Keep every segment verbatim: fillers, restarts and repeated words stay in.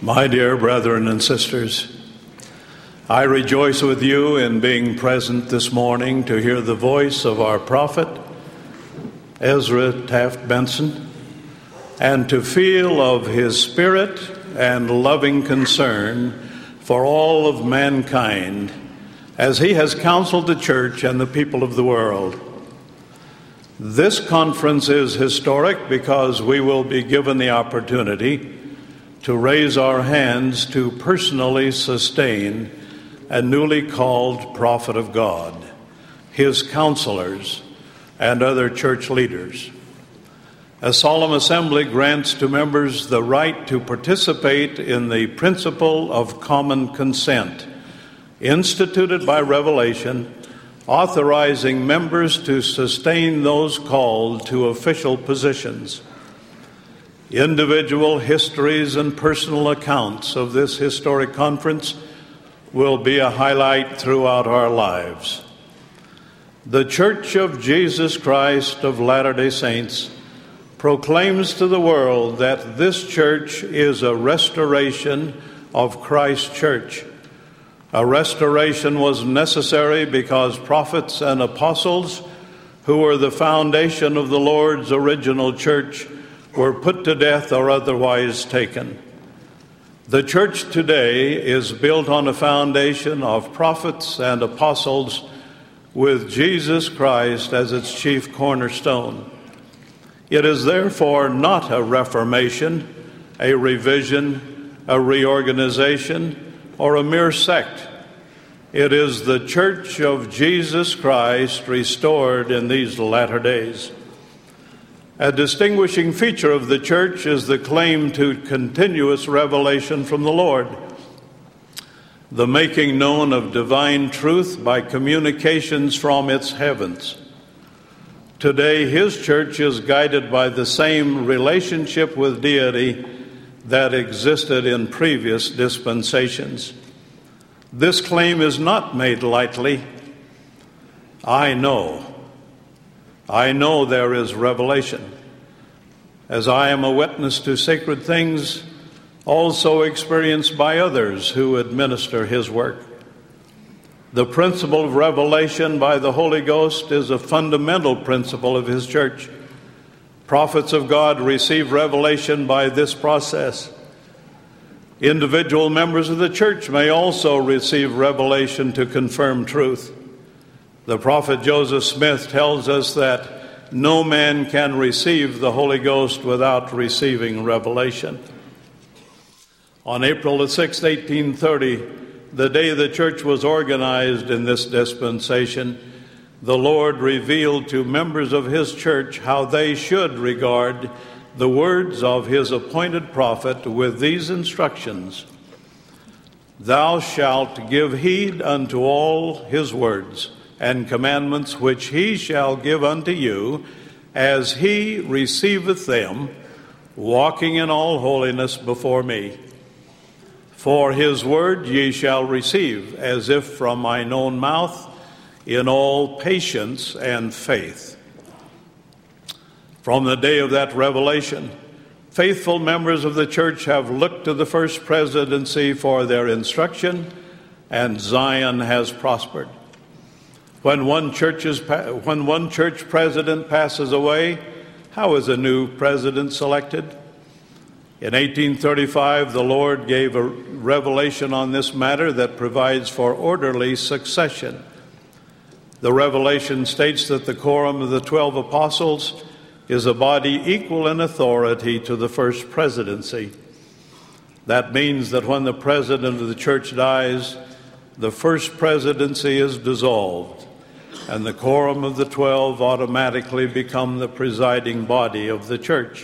My dear brethren and sisters, I rejoice with you in being present this morning to hear the voice of our prophet, Ezra Taft Benson, and to feel of his spirit and loving concern for all of mankind as he has counseled the church and the people of the world. This conference is historic because we will be given the opportunity to raise our hands to personally sustain a newly called prophet of God, his counselors, and other church leaders. A solemn assembly grants to members the right to participate in the principle of common consent, instituted by Revelation, authorizing members to sustain those called to official positions. Individual histories and personal accounts of this historic conference will be a highlight throughout our lives. The Church of Jesus Christ of Latter-day Saints proclaims to the world that this church is a restoration of Christ's church. A restoration was necessary because prophets and apostles, who were the foundation of the Lord's original church, were put to death or otherwise taken. The church today is built on a foundation of prophets and apostles with Jesus Christ as its chief cornerstone. It is therefore not a reformation, a revision, a reorganization, or a mere sect. It is the Church of Jesus Christ restored in these latter days. A distinguishing feature of the church is the claim to continuous revelation from the Lord, the making known of divine truth by communications from its heavens. Today, his church is guided by the same relationship with deity that existed in previous dispensations. This claim is not made lightly. I know. I know there is revelation, as I am a witness to sacred things also experienced by others who administer his work. The principle of revelation by the Holy Ghost is a fundamental principle of his church. Prophets of God receive revelation by this process. Individual members of the church may also receive revelation to confirm truth. The prophet Joseph Smith tells us that no man can receive the Holy Ghost without receiving revelation. On April the sixth, eighteen thirty, the day the church was organized in this dispensation, the Lord revealed to members of his church how they should regard the words of his appointed prophet with these instructions: "Thou shalt give heed unto all his words and commandments which he shall give unto you, as he receiveth them, walking in all holiness before me. For his word ye shall receive, as if from mine own mouth, in all patience and faith." From the day of that revelation, faithful members of the church have looked to the first presidency for their instruction, and Zion has prospered. When one church is, when one church president passes away, how is a new president selected? In eighteen thirty-five, the Lord gave a revelation on this matter that provides for orderly succession. The revelation states that the quorum of the twelve apostles is a body equal in authority to the first presidency. That means that when the president of the church dies, the first presidency is dissolved, and the quorum of the twelve automatically become the presiding body of the church.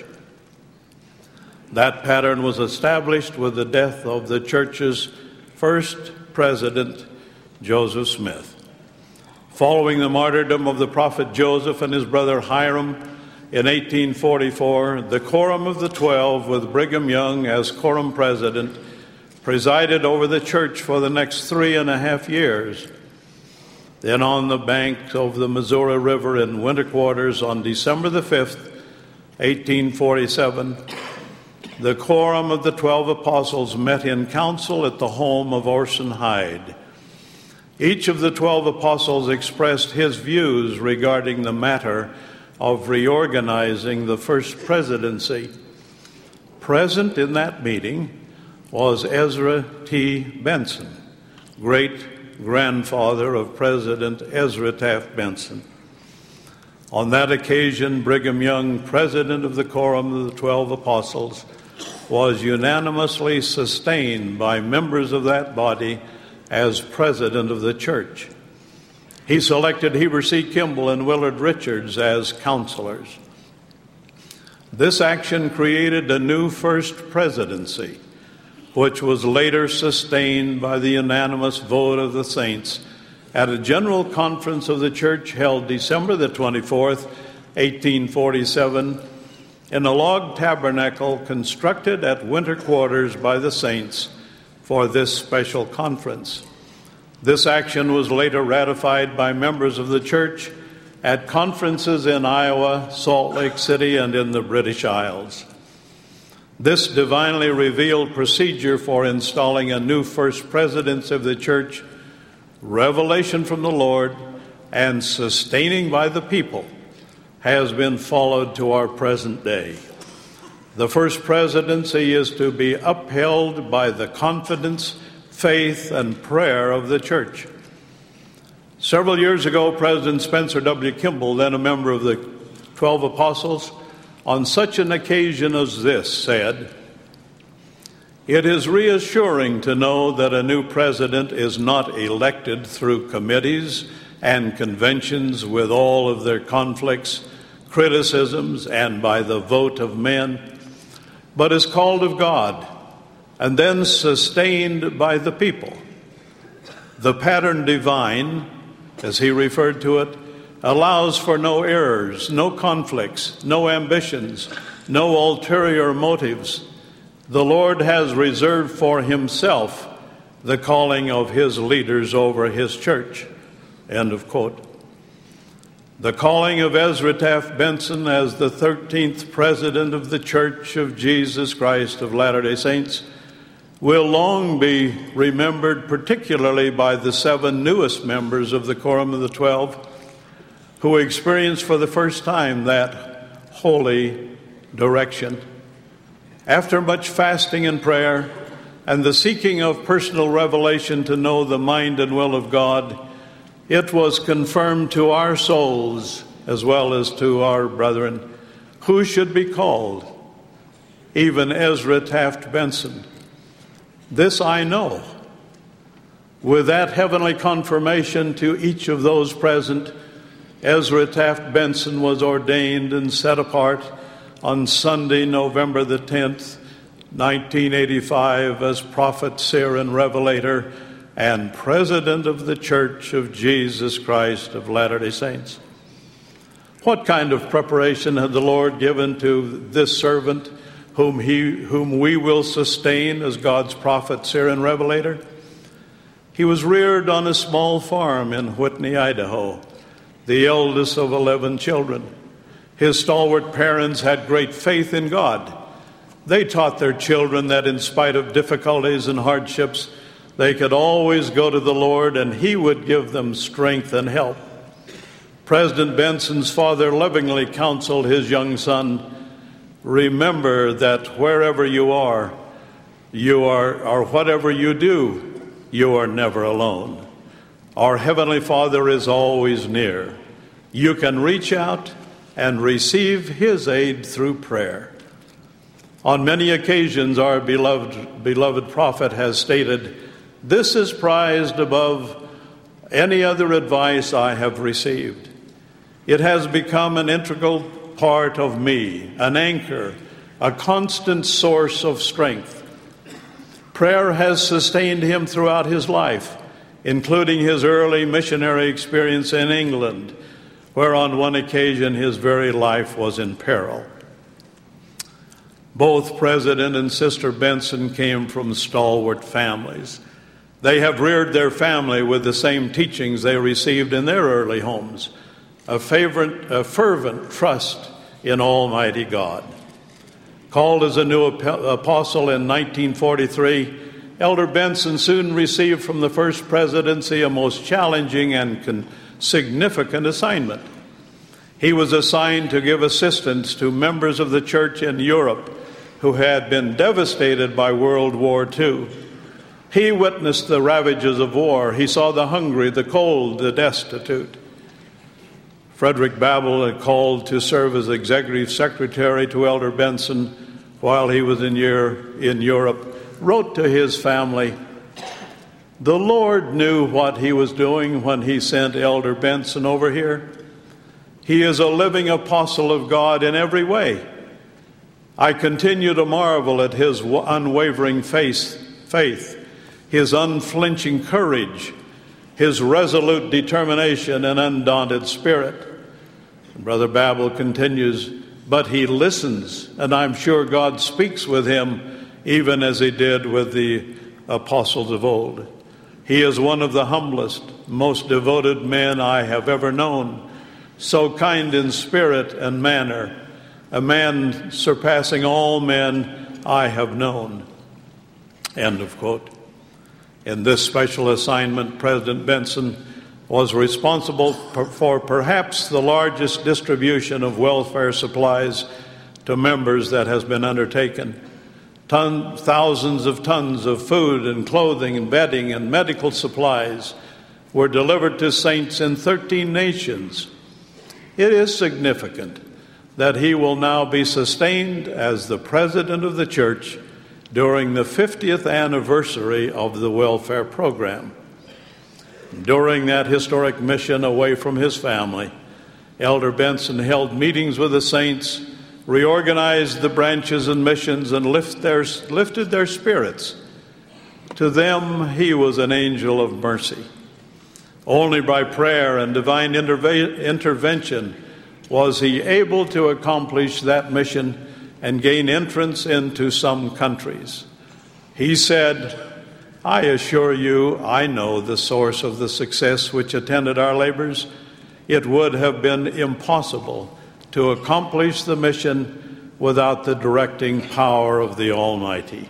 That pattern was established with the death of the church's first president, Joseph Smith. Following the martyrdom of the prophet Joseph and his brother Hiram in eighteen forty-four, the quorum of the twelve, with Brigham Young as quorum president, presided over the church for the next three and a half years. Then on the banks of the Missouri River in winter quarters on December the fifth, eighteen forty-seven, the quorum of the twelve apostles met in council at the home of Orson Hyde. Each of the twelve apostles expressed his views regarding the matter of reorganizing the first presidency. Present in that meeting was Ezra T. Benson, great-grandfather of President Ezra Taft Benson. On that occasion, Brigham Young, president of the Quorum of the Twelve Apostles, was unanimously sustained by members of that body as president of the church. He selected Heber C. Kimball and Willard Richards as counselors. This action created a new first presidency, which was later sustained by the unanimous vote of the saints at a general conference of the church held December the twenty-fourth, eighteen forty-seven, in a log tabernacle constructed at winter quarters by the saints for this special conference. This action was later ratified by members of the church at conferences in Iowa, Salt Lake City, and in the British Isles. This divinely revealed procedure for installing a new first president of the church, revelation from the Lord, and sustaining by the people, has been followed to our present day. The first presidency is to be upheld by the confidence, faith, and prayer of the church. Several years ago, President Spencer W. Kimball, then a member of the Twelve Apostles, on such an occasion as this said, "It is reassuring to know that a new president is not elected through committees and conventions with all of their conflicts, criticisms, and by the vote of men, but is called of God and then sustained by the people. The pattern divine, as he referred to it, allows for no errors, no conflicts, no ambitions, no ulterior motives. The Lord has reserved for himself the calling of his leaders over his church." End of quote. The calling of Ezra Taft Benson as the thirteenth president of the Church of Jesus Christ of Latter-day Saints will long be remembered, particularly by the seven newest members of the Quorum of the Twelve, who experienced for the first time that holy direction. After much fasting and prayer and the seeking of personal revelation to know the mind and will of God, it was confirmed to our souls as well as to our brethren who should be called, even Ezra Taft Benson. This I know. With that heavenly confirmation to each of those present, Ezra Taft Benson was ordained and set apart on Sunday, November the tenth, nineteen eighty-five, as prophet, seer, and revelator, and president of the Church of Jesus Christ of Latter-day Saints. What kind of preparation had the Lord given to this servant whom he, whom we will sustain as God's prophet, seer, and revelator? He was reared on a small farm in Whitney, Idaho, the eldest of eleven children. His stalwart parents had great faith in God. They taught their children that in spite of difficulties and hardships, they could always go to the Lord and he would give them strength and help. President Benson's father lovingly counseled his young son, "Remember that wherever you are, you are, or whatever you do, you are never alone. Our Heavenly Father is always near. You can reach out and receive his aid through prayer." On many occasions, our beloved, beloved prophet has stated, "This is prized above any other advice I have received. It has become an integral part of me, an anchor, a constant source of strength." Prayer has sustained him throughout his life, including his early missionary experience in England, where on one occasion his very life was in peril. Both President and Sister Benson came from stalwart families. They have reared their family with the same teachings they received in their early homes, a, favorite, a fervent trust in Almighty God. Called as a new apostle in nineteen forty-three, Elder Benson soon received from the First Presidency a most challenging and con- significant assignment. He was assigned to give assistance to members of the church in Europe who had been devastated by World War Two. He witnessed the ravages of war. He saw the hungry, the cold, the destitute. Frederick Babel had called to serve as executive secretary to Elder Benson while he was in, year, in Europe, wrote to his family, "The Lord knew what he was doing when he sent Elder Benson over here. He is a living apostle of God in every way. I continue to marvel at his unwavering faith, faith, his unflinching courage, his resolute determination and undaunted spirit." And Brother Babel continues, "But he listens, and I'm sure God speaks with him, even as he did with the apostles of old. He is one of the humblest, most devoted men I have ever known, so kind in spirit and manner, a man surpassing all men I have known." End of quote. In this special assignment, President Benson was responsible for perhaps the largest distribution of welfare supplies to members that has been undertaken. Ton, thousands of tons of food and clothing and bedding and medical supplies were delivered to saints in thirteen nations. It is significant that he will now be sustained as the president of the church during the fiftieth anniversary of the welfare program. During that historic mission away from his family, Elder Benson held meetings with the saints, reorganized the branches and missions, and lift their, lifted their spirits. To them, he was an angel of mercy. Only by prayer and divine interve- intervention was he able to accomplish that mission and gain entrance into some countries. He said, "I assure you, I know the source of the success which attended our labors. It would have been impossible to accomplish the mission without the directing power of the Almighty."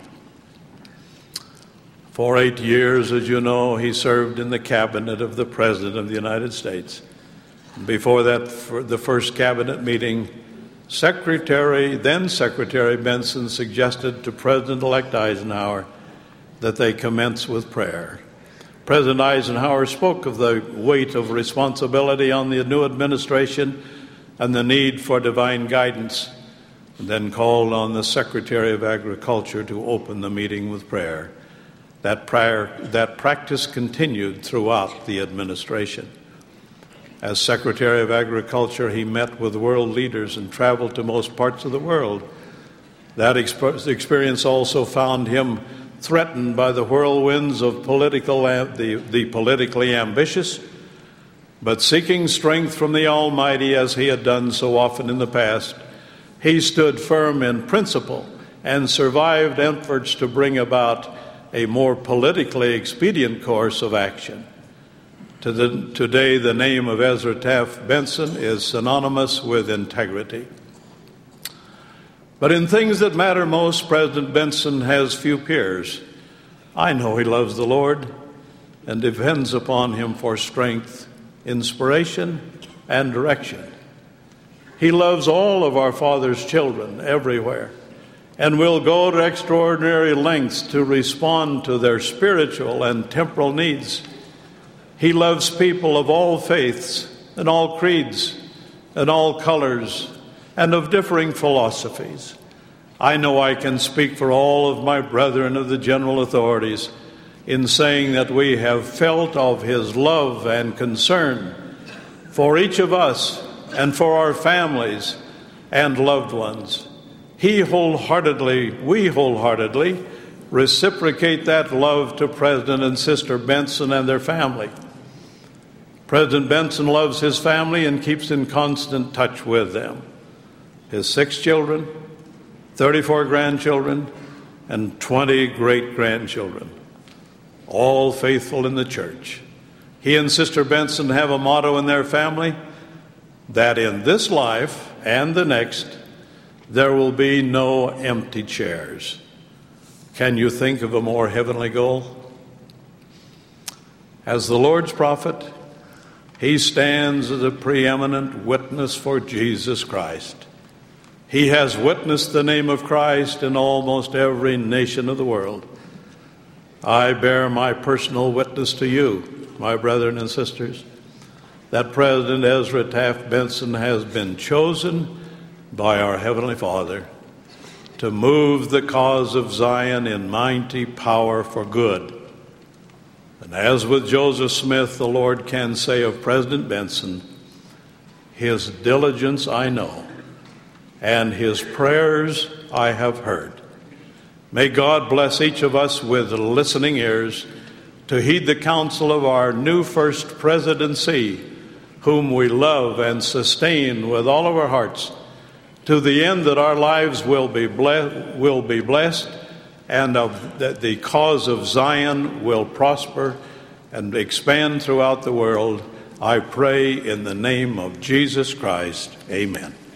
For eight years, as you know, he served in the cabinet of the President of the United States. Before that, for the first cabinet meeting, Secretary, then Secretary Benson suggested to President-elect Eisenhower that they commence with prayer. President Eisenhower spoke of the weight of responsibility on the new administration and the need for divine guidance, and then called on the Secretary of Agriculture to open the meeting with prayer. That prayer, that practice continued throughout the administration. As Secretary of Agriculture, he met with world leaders and traveled to most parts of the world. That exp- experience also found him threatened by the whirlwinds of political, the, the politically ambitious, but seeking strength from the Almighty as he had done so often in the past, he stood firm in principle and survived efforts to bring about a more politically expedient course of action. To the, today, the name of Ezra Taft Benson is synonymous with integrity. But in things that matter most, President Benson has few peers. I know he loves the Lord and depends upon him for strength, inspiration, and direction. He loves all of our Father's children everywhere and will go to extraordinary lengths to respond to their spiritual and temporal needs. He loves people of all faiths and all creeds and all colors and of differing philosophies. I know I can speak for all of my brethren of the general authorities in saying that we have felt of his love and concern for each of us and for our families and loved ones. He wholeheartedly, we wholeheartedly reciprocate that love to President and Sister Benson and their family. President Benson loves his family and keeps in constant touch with them. His six children, thirty-four grandchildren, and twenty great-grandchildren, all faithful in the church. He and Sister Benson have a motto in their family, that in this life and the next, There will be no empty chairs. Can you think of a more heavenly goal? As the Lord's prophet, he stands as a preeminent witness for Jesus Christ. He has witnessed the name of Christ in almost every nation of the world. I bear my personal witness to you, my brethren and sisters, that President Ezra Taft Benson has been chosen by our Heavenly Father to move the cause of Zion in mighty power for good. And as with Joseph Smith, the Lord can say of President Benson, his diligence I know, and his prayers I have heard. May God bless each of us with listening ears to heed the counsel of our new First Presidency, whom we love and sustain with all of our hearts, to the end that our lives will be blessed, will be blessed, and of, that the cause of Zion will prosper and expand throughout the world. I pray in the name of Jesus Christ. Amen.